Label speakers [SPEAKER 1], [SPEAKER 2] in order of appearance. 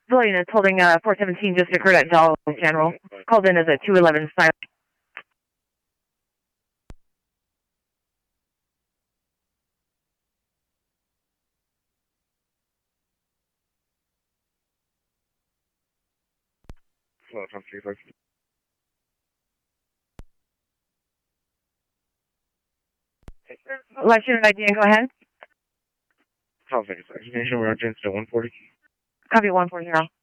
[SPEAKER 1] civilian is holding 417 just occurred at Dollar General. Called in as a 211 silent. Live student ID and go ahead.
[SPEAKER 2] Copy 140.
[SPEAKER 1] Copy 140.